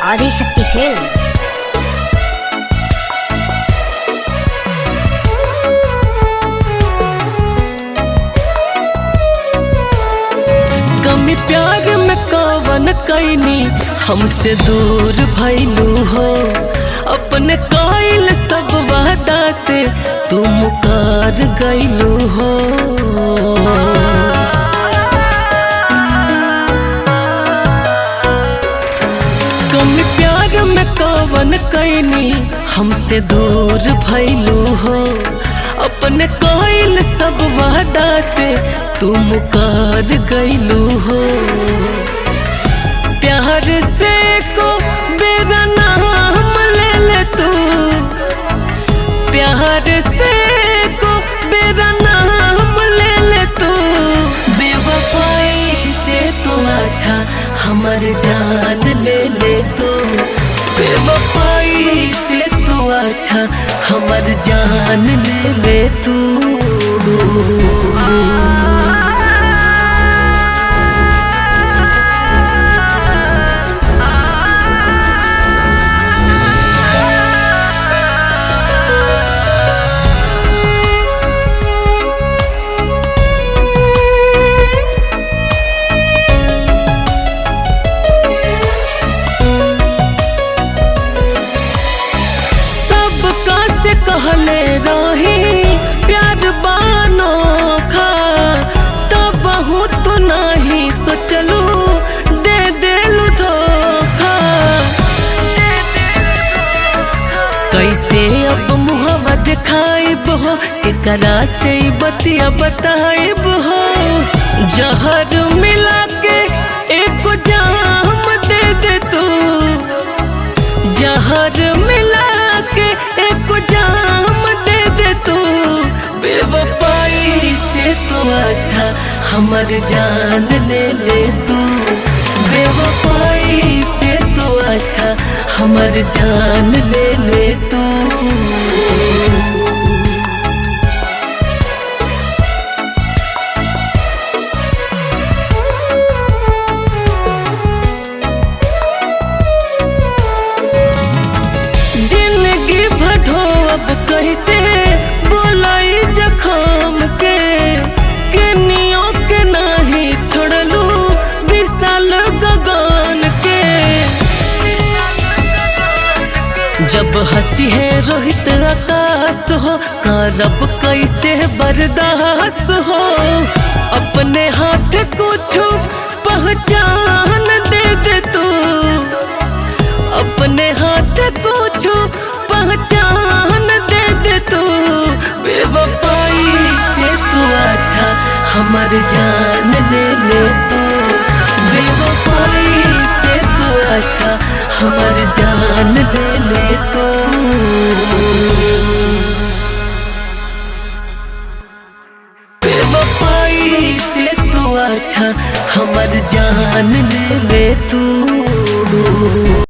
Adishakti films. कमी प्यार में कवन कैनी हमसे दूर भइलू हो, अपने कायल सब वादा से तू मुकर गइलू हो। कमी प्यार में कवन कैनी हमसे दूर भइलू हो, अपने कायल सब वादा से तू मुकर गइलू हो। प्यार से को मेरा नाम ले ले तू, प्यार से को मेरा नाम ले ले तू। बेवफाई से तू अच्छा हमर जान ले ले तू, बेवफाई से तू अच्छा हमर जान ले ले तू। कहले रही प्यार बानो खा, तब बहुत तो नहीं सोचलू दे देलू धोखा। कैसे अब मुहवा दिखाइब हो, केकरा से बतिया बताइब हो। जहर मिला के एक जाम दे दे तू, जहर मिला के एक जाम दे दे तू। बेवफाई से तू अच्छा हमर जान ले ले तू, बेवफाई से तू अच्छा हमर जान ले ले तू। अब कैसे बोलाई जखम के केनियों के नहीं छोड़लू विशाल गगन के। जब हंसी है रोहित आकाश हो, करब कैसे बर्दाश्त हो। अपने हाथ कुछ पहचान दे दे तू, अपने हाथ कुछ पहचान दे दे तू। बेवफाई से तू अच्छा हमर जान ले ले तू, बेवफाई से तू अच्छा हमर जान ले ले तू। बेवफाई से तू अच्छा हमर जान ले ले तू।